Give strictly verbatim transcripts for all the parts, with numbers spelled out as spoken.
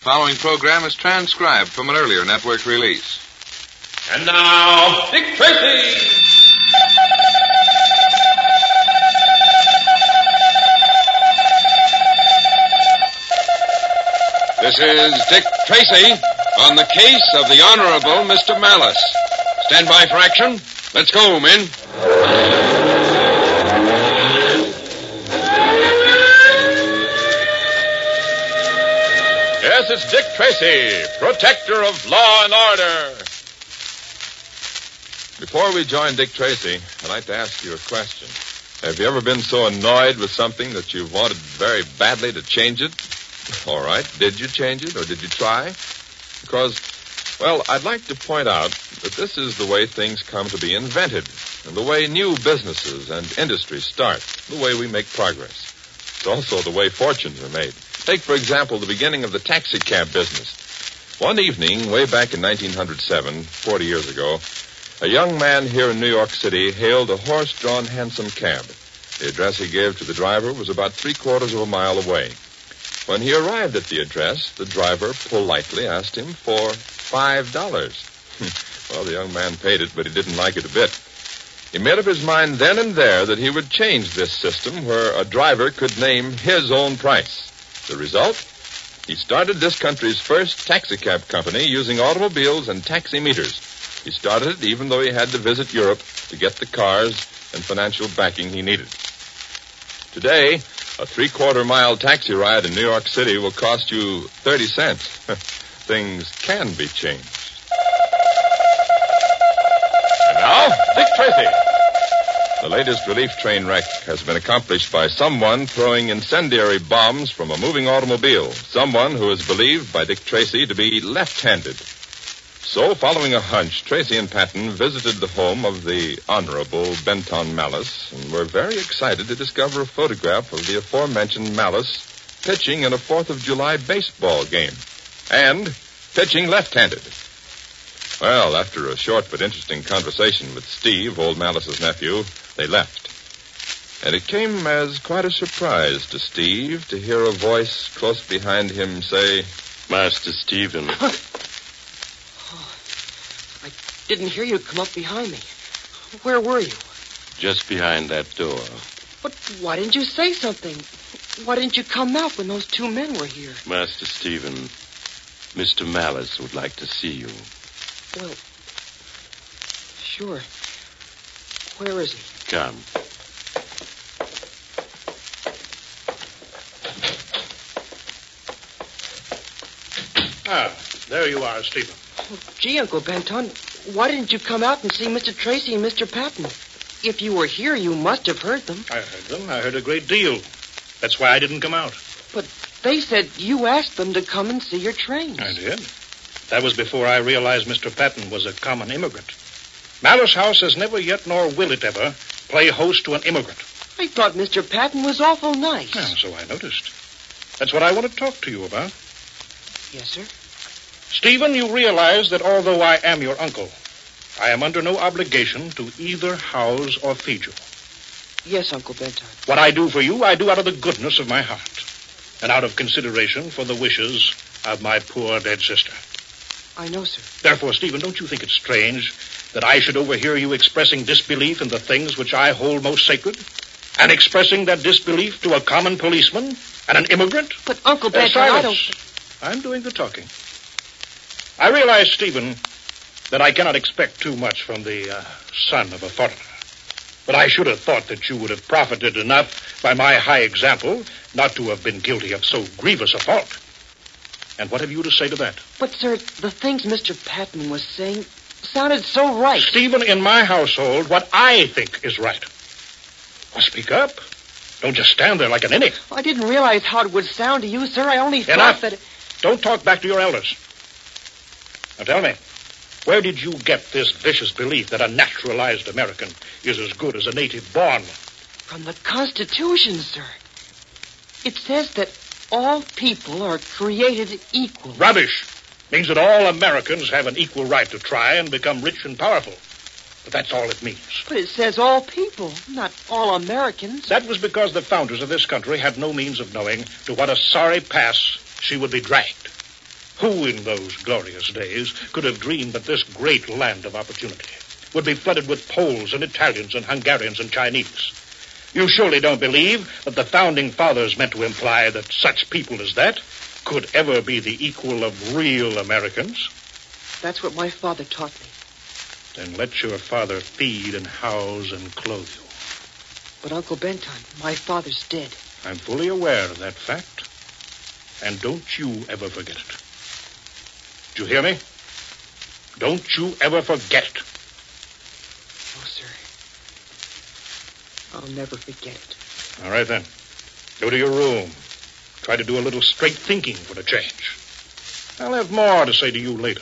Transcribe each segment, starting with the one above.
following program is transcribed from an earlier network release. And now, Dick Tracy! This is Dick Tracy on the case of the Honorable Mister Malice. Stand by for action. Let's go, men. Yes, it's Dick Tracy, protector of law and order. Before we join Dick Tracy, I'd like to ask you a question. Have you ever been so annoyed with something that you wanted very badly to change it? All right. Did you change it, or did you try? Because, well, I'd like to point out that this is the way things come to be invented, and the way new businesses and industries start, the way we make progress. It's also the way fortunes are made. Take, for example, the beginning of the taxi cab business. One evening, way back in nineteen oh seven, forty years ago, a young man here in New York City hailed a horse-drawn hansom cab. The address he gave to the driver was about three-quarters of a mile away. When he arrived at the address, the driver politely asked him for five dollars. Well, the young man paid it, but he didn't like it a bit. He made up his mind then and there that he would change this system where a driver could name his own price. The result? He started this country's first taxicab company using automobiles and taxi meters. He started it even though he had to visit Europe to get the cars and financial backing he needed. Today, a three-quarter mile taxi ride in New York City will cost you thirty cents. Things can be changed. And now, Dick Tracy. The latest relief train wreck has been accomplished by someone throwing incendiary bombs from a moving automobile. Someone who is believed by Dick Tracy to be left-handed. So, following a hunch, Tracy and Patton visited the home of the Honorable Benton Malice and were very excited to discover a photograph of the aforementioned Malice pitching in a fourth of July baseball game and pitching left-handed. Well, after a short but interesting conversation with Steve, old Malice's nephew, they left. And it came as quite a surprise to Steve to hear a voice close behind him say, Master Stephen. Didn't hear you come up behind me. Where were you? Just behind that door. But why didn't you say something? Why didn't you come out when those two men were here? Master Stephen, Mister Malice would like to see you. Well, sure. Where is he? Come. Ah, there you are, Stephen. Oh, gee, Uncle Benton, why didn't you come out and see Mister Tracy and Mister Patton? If you were here, you must have heard them. I heard them. I heard a great deal. That's why I didn't come out. But they said you asked them to come and see your trains. I did. That was before I realized Mister Patton was a common immigrant. Malice House has never yet, nor will it ever, play host to an immigrant. I thought Mister Patton was awful nice. Well, so I noticed. That's what I want to talk to you about. Yes, sir? Stephen, you realize that although I am your uncle, I am under no obligation to either house or feed you. Yes, Uncle Benton. What I do for you, I do out of the goodness of my heart, and out of consideration for the wishes of my poor dead sister. I know, sir. Therefore, Stephen, don't you think it's strange that I should overhear you expressing disbelief in the things which I hold most sacred, and expressing that disbelief to a common policeman and an immigrant? But, Uncle Benton, uh, I don't... I'm doing the talking. I realize, Stephen, that I cannot expect too much from the uh, son of a foreigner. But I should have thought that you would have profited enough by my high example not to have been guilty of so grievous a fault. And what have you to say to that? But, sir, the things Mister Patton was saying sounded so right. Stephen, in my household, what I think is right. Well, speak up. Don't just stand there like an ninny. I didn't realize how it would sound to you, sir. I only thought Enough. that... It... Don't talk back to your elders. Now tell me, where did you get this vicious belief that a naturalized American is as good as a native born? From the Constitution, sir. It says that all people are created equal. Rubbish. Means that all Americans have an equal right to try and become rich and powerful. But that's all it means. But it says all people, not all Americans. That was because the founders of this country had no means of knowing to what a sorry pass she would be dragged. Who in those glorious days could have dreamed that this great land of opportunity would be flooded with Poles and Italians and Hungarians and Chinese? You surely don't believe that the founding fathers meant to imply that such people as that could ever be the equal of real Americans? That's what my father taught me. Then let your father feed and house and clothe you. But, Uncle Benton, my father's dead. I'm fully aware of that fact. And don't you ever forget it. Do you hear me? Don't you ever forget it. No, sir. I'll never forget it. All right, then. Go to your room. Try to do a little straight thinking for a change. I'll have more to say to you later.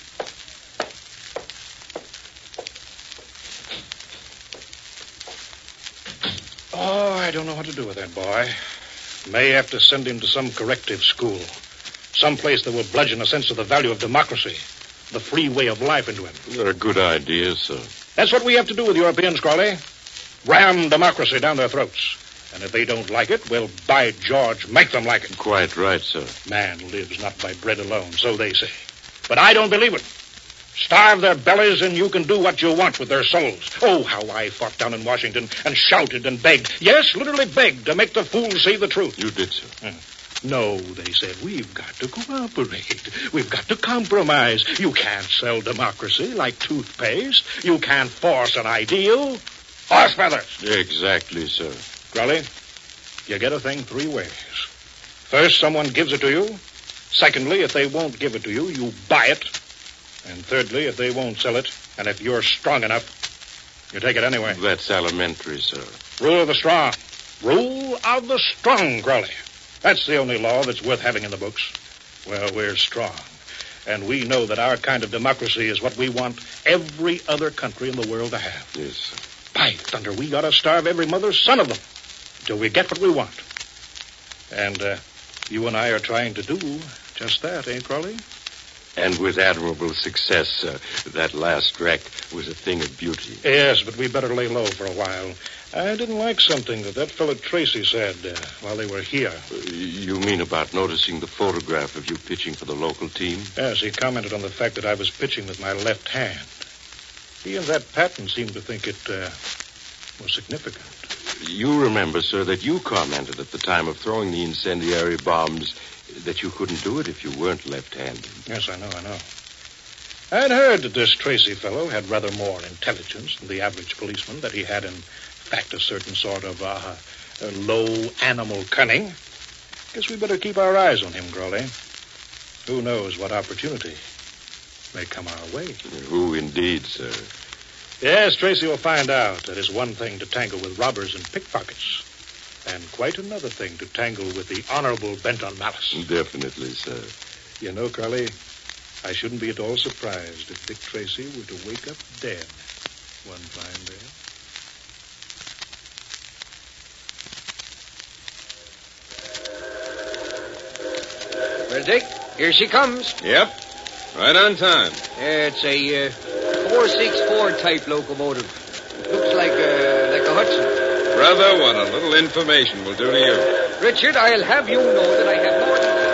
Oh, I don't know what to do with that boy. May have to send him to some corrective school. Some place that will bludgeon a sense of the value of democracy, the free way of life into him. They're a good idea, sir. That's what we have to do with Europeans, Crawley. Ram democracy down their throats. And if they don't like it, well, by George, make them like it. Quite right, sir. Man lives not by bread alone, so they say. But I don't believe it. Starve their bellies and you can do what you want with their souls. Oh, how I fought down in Washington and shouted and begged. Yes, literally begged to make the fools see the truth. You did, sir. Hmm. No, they said, we've got to cooperate. We've got to compromise. You can't sell democracy like toothpaste. You can't force an ideal. Horse feathers. Exactly, sir. Crawley, you get a thing three ways. First, someone gives it to you. Secondly, if they won't give it to you, you buy it. And thirdly, if they won't sell it, and if you're strong enough, you take it anyway. That's elementary, sir. Rule of the strong. Rule of the strong, Crawley. That's the only law that's worth having in the books. Well, we're strong. And we know that our kind of democracy is what we want every other country in the world to have. Yes, sir. By thunder, we ought to starve every mother's son of them till we get what we want. And uh, you and I are trying to do just that, ain't Crawley? And with admirable success, sir. That last wreck was a thing of beauty. Yes, but we better lay low for a while. I didn't like something that that fellow Tracy said uh, while they were here. Uh, you mean about noticing the photograph of you pitching for the local team? Yes, he commented on the fact that I was pitching with my left hand. He and that Patton seemed to think it uh, was significant. You remember, sir, that you commented at the time of throwing the incendiary bombs that you couldn't do it if you weren't left-handed. Yes, I know, I know. I'd heard that this Tracy fellow had rather more intelligence than the average policeman, that he had, in fact, a certain sort of uh, a low animal cunning. Guess we better keep our eyes on him, Crawley. Who knows what opportunity may come our way. Who indeed, sir? Yes, Tracy will find out that it's one thing to tangle with robbers and pickpockets, and quite another thing to tangle with the Honorable Benton Malice. Definitely, sir. You know, Crawley, I shouldn't be at all surprised if Dick Tracy were to wake up dead one fine day. Well, Dick, here she comes. Yep. Right on time. It's a uh, four six four type locomotive. Looks like a, like a Hudson. Brother, what a little information will do to you. Richard, I'll have you know that I have more than...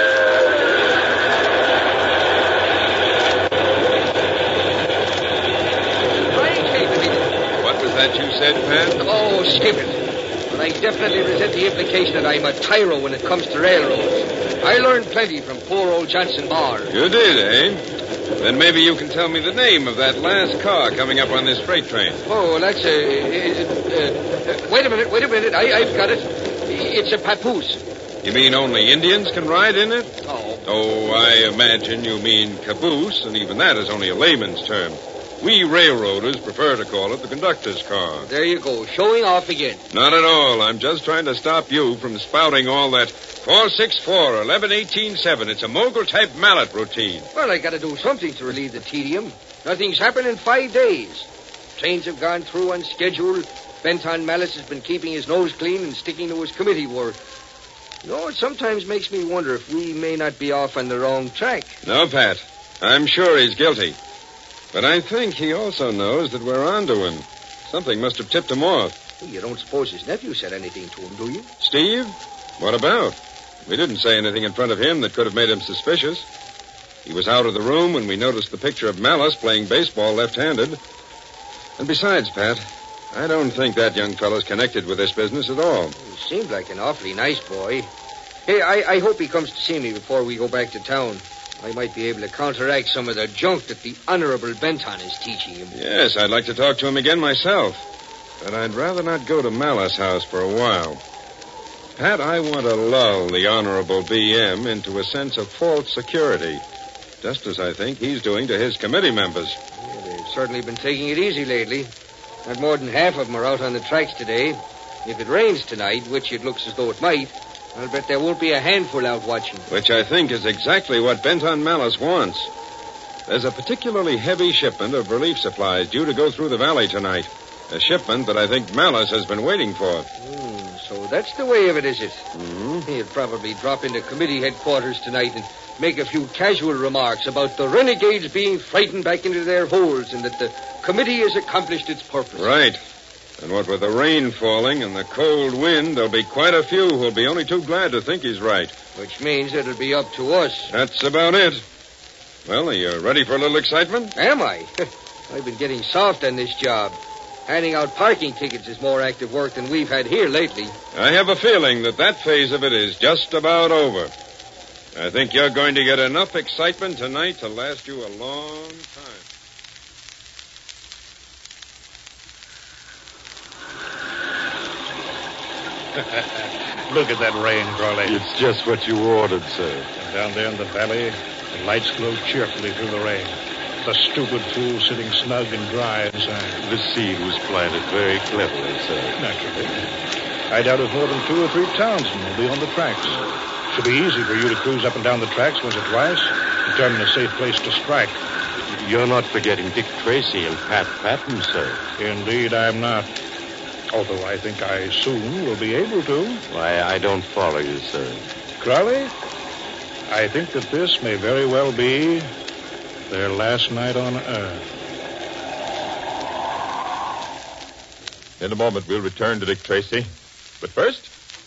What was that you said, Pat? Oh, skip it. But I definitely resent the implication that I'm a tyro when it comes to railroads. I learned plenty from poor old Johnson Barr. You did, eh? Then maybe you can tell me the name of that last car coming up on this freight train. Oh, that's a... Uh, uh, wait a minute, wait a minute. I, I've got it. It's a papoose. You mean only Indians can ride in it? Oh. Oh, I imagine you mean caboose, and even that is only a layman's term. We railroaders prefer to call it the conductor's car. There you go, showing off again. Not at all. I'm just trying to stop you from spouting all that four six four, eleven eighteen seven. It's a mogul-type mallet routine. Well, I got to do something to relieve the tedium. Nothing's happened in five days. Trains have gone through on schedule. Benton Malice has been keeping his nose clean and sticking to his committee work. You know, it sometimes makes me wonder if we may not be off on the wrong track. No, Pat. I'm sure he's guilty. But I think he also knows that we're on to him. Something must have tipped him off. You don't suppose his nephew said anything to him, do you? Steve? What about? We didn't say anything in front of him that could have made him suspicious. He was out of the room when we noticed the picture of Malice playing baseball left-handed. And besides, Pat, I don't think that young fellow's connected with this business at all. He seemed like an awfully nice boy. Hey, I, I hope he comes to see me before we go back to town. I might be able to counteract some of the junk that the Honorable Benton is teaching him. Yes, I'd like to talk to him again myself. But I'd rather not go to Malice House for a while. Pat, I want to lull the Honorable B M into a sense of false security, just as I think he's doing to his committee members. Yeah, they've certainly been taking it easy lately. Not more than half of them are out on the tracks today. If it rains tonight, which it looks as though it might, I'll bet there won't be a handful out watching. Which I think is exactly what Benton Malice wants. There's a particularly heavy shipment of relief supplies due to go through the valley tonight. A shipment that I think Malice has been waiting for. Mm, so that's the way of it, is it? Mm-hmm. He'll probably drop into committee headquarters tonight and make a few casual remarks about the renegades being frightened back into their holes and that the committee has accomplished its purpose. Right. And what with the rain falling and the cold wind, there'll be quite a few who'll be only too glad to think he's right. Which means it'll be up to us. That's about it. Well, are you ready for a little excitement? Am I? I've been getting soft on this job. Handing out parking tickets is more active work than we've had here lately. I have a feeling that that phase of it is just about over. I think you're going to get enough excitement tonight to last you a long time. Look at that rain, Crawley. It's just what you ordered, sir. And down there in the valley, the lights glow cheerfully through the rain. The stupid fool sitting snug and dry inside. The seed was planted very cleverly, sir. Naturally. I doubt if more than two or three townsmen will be on the tracks. Should be easy for you to cruise up and down the tracks once or twice, determine a safe place to strike. You're not forgetting Dick Tracy and Pat Patton, sir. Indeed, I'm not. Although I think I soon will be able to. Why, I don't follow you, sir. Crowley, I think that this may very well be their last night on Earth. In a moment, we'll return to Dick Tracy. But first,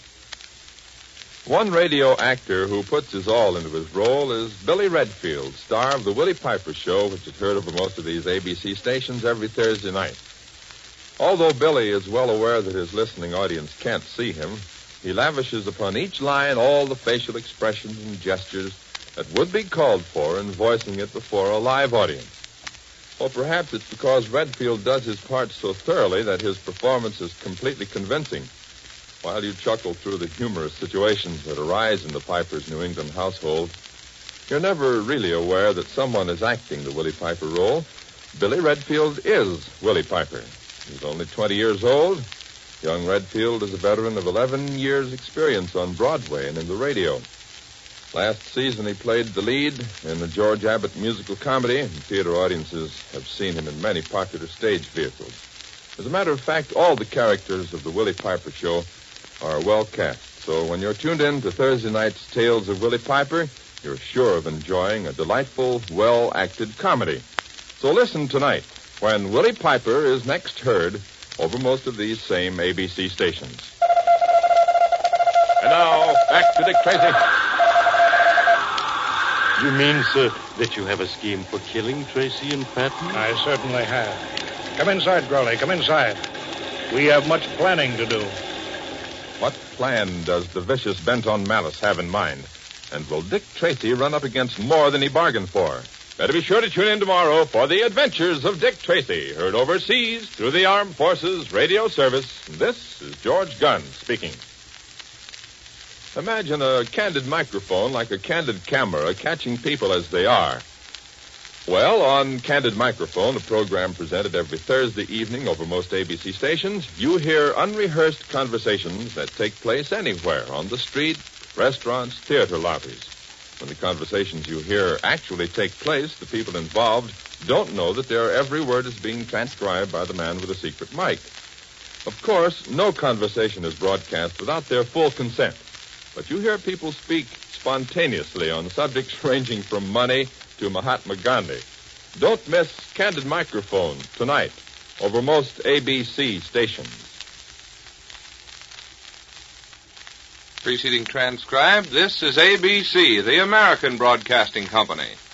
one radio actor who puts his all into his role is Billy Redfield, star of the Willie Piper Show, which is heard over most of these A B C stations every Thursday night. Although Billy is well aware that his listening audience can't see him, he lavishes upon each line all the facial expressions and gestures that would be called for in voicing it before a live audience. Or perhaps it's because Redfield does his part so thoroughly that his performance is completely convincing. While you chuckle through the humorous situations that arise in the Piper's New England household, you're never really aware that someone is acting the Willie Piper role. Billy Redfield is Willie Piper. He's only twenty years old. Young Redfield is a veteran of eleven years' experience on Broadway and in the radio. Last season, he played the lead in the George Abbott musical comedy, and theater audiences have seen him in many popular stage vehicles. As a matter of fact, all the characters of the Willie Piper Show are well cast. So when you're tuned in to Thursday night's Tales of Willie Piper, you're sure of enjoying a delightful, well-acted comedy. So listen tonight when Willie Piper is next heard over most of these same A B C stations. And now, back to Dick Tracy. You mean, sir, that you have a scheme for killing Tracy and Patton? I certainly have. Come inside, Crowley. Come inside. We have much planning to do. What plan does the vicious Benton Malice have in mind? And will Dick Tracy run up against more than he bargained for? Better be sure to tune in tomorrow for the adventures of Dick Tracy, heard overseas through the Armed Forces Radio Service. This is George Gunn speaking. Imagine a candid microphone like a candid camera catching people as they are. Well, on Candid Microphone, a program presented every Thursday evening over most A B C stations, you hear unrehearsed conversations that take place anywhere, on the street, restaurants, theater lobbies. When the conversations you hear actually take place, the people involved don't know that their every word is being transcribed by the man with a secret mic. Of course, no conversation is broadcast without their full consent. But you hear people speak spontaneously on subjects ranging from money to Mahatma Gandhi. Don't miss Candid Microphone tonight over most A B C stations. Preceding transcribed, this is A B C, the American Broadcasting Company.